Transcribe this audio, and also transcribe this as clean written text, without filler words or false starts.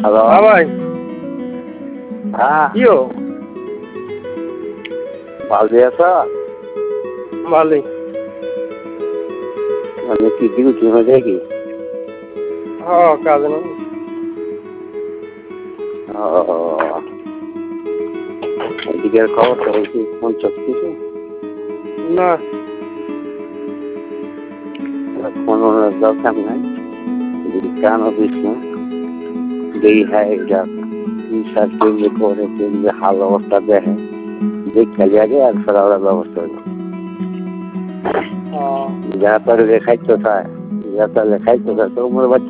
Hello. হ্যাঁ ভাই, হ্যাঁ, কি হো? ভালো আছো? ভালোই। মানে কি ডিউটি হয়ে কি? হ্যাঁ, কাজে না। ও, এদিকের খবর তো হয়েছে কোন সব কিছু না, কোনো দরকার নাই, কেন দিস না দেই হ্যাঁ এটা রিসার্চ কেন্দ্রে করে কেন্দ্রে হাল অবস্থা দেখে দেখ খালি আগে আর ফেরাবার ব্যবস্থা হইল ও, যারা তাহলে লেখাইতো চায়, যারা তাহলে লেখাইতো চায় তো উমর বাচ্চা